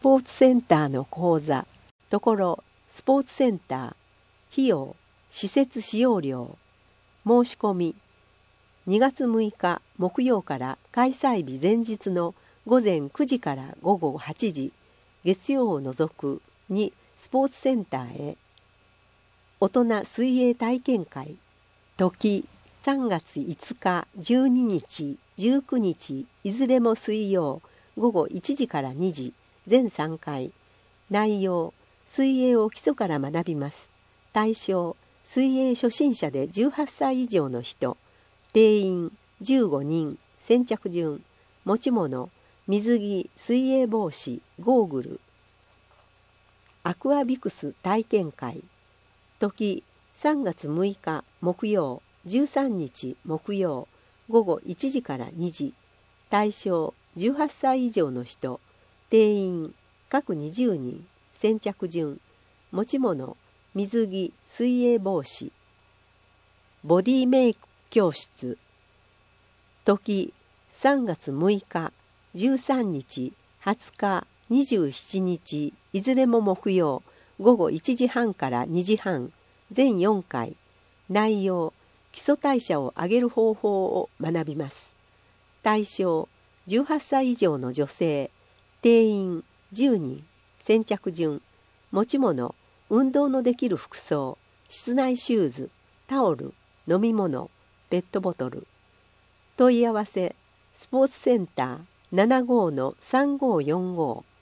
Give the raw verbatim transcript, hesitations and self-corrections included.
ポーツセンターの講座、ところスポーツセンター、費用、施設使用料、申し込み、にがつむいか木曜から開催日前日のごぜんくじからごごはちじ、月曜を除くにスポーツセンターへ。大人水泳体験会、時さんがついつか、じゅうににち、じゅうくにち、いずれも水曜、ごごいちじからにじ、全さんかい。内容、水泳を基礎から学びます。対象、水泳初心者でじゅうはっさい以上の人。定員、じゅうごにん。先着順。持ち物、水着、水泳帽子、ゴーグル。アクアビクス体験会。時、さんがつむいか木曜、じゅうさんにち木曜、ごごいちじからにじ。対象、じゅうはっさい以上の人。定員、各にじゅうにん。先着順。持ち物、水着、水泳帽子。ボディメイク教室。時、さんがつむいか、じゅうさんにち、はつか、にじゅうしちにち、いずれも木曜、ごごいちじはんからにじはん、全よんかい。内容、基礎代謝を上げる方法を学びます。対象、じゅうはっさい以上の女性。定員、じゅうにん。先着順。持ち物、運動のできる服装、室内シューズ、タオル、飲み物、ペットボトル。問い合わせ、スポーツセンター ななごーのさんごーよんごー。